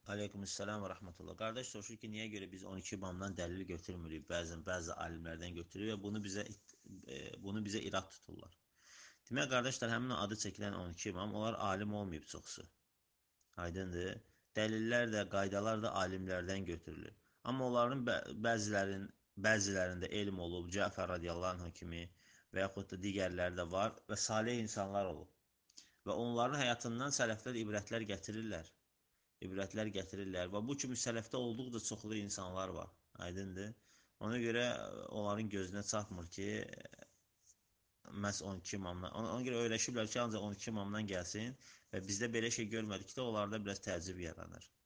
Aleykümselam və rəhmətullah. Qardaş soruşur ki, niyə görə biz 12 imamdan dəlil götürmürük? Bəzi alimlərdən götürürük və bunu bizə irad tuturlar. Demək qardaşlar, həmin o adı çəkilən 12 imam, onlar alim olmayıb çoxsu. Aydındır. Dəlillər də, qaydalar da alimlərdən götürülür. Amma onların bəzilərində elm olub, Cəfər radiyallahu anh kimi və yaxud da digərləri də var və salih insanlar olub. Və onların həyatından sələflər ibrətlər gətirirlər və bu kimi sələfdə olduqca çoxlu insanlar var. Aydındır. Ona görə onların gözünə çatmır ki, məhz 12 imamdan. Ona görə öyrəşiblər ki, ancaq 12 imamdan gəlsin və bizdə belə şey görmədikdə onlarda biraz təəccüb yaranır.